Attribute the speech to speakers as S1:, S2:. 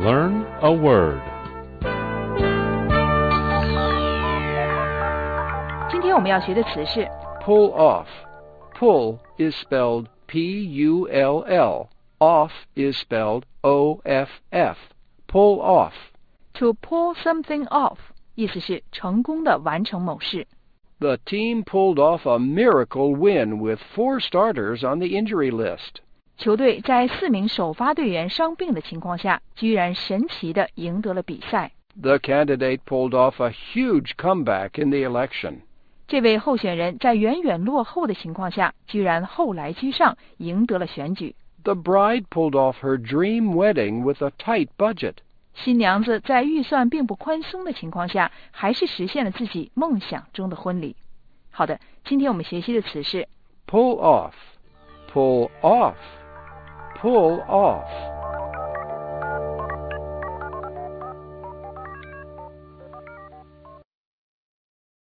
S1: Learn a word.
S2: 今天我们要学的词是
S3: pull off. Pull is spelled P-U-L-L. Off is spelled O-F-F. Pull off.
S2: to pull something off， 意思是成功的完成某事。
S3: The team pulled off a miracle win with 4 starters on the injury list.
S2: 球队在4名首发队员伤病的情况下，居然神奇地赢得了比赛。
S3: The candidate pulled off a huge comeback in the election.
S2: 这位候选人在远远落后的情况下，居然后来居上，赢得了选举。
S3: The bride pulled off her dream wedding with a tight budget.
S2: 新娘子在预算并不宽松的情况下，还是实现了自己梦想中的婚礼。好的，今天我们学习的词是
S3: pull off, pull off, pull off.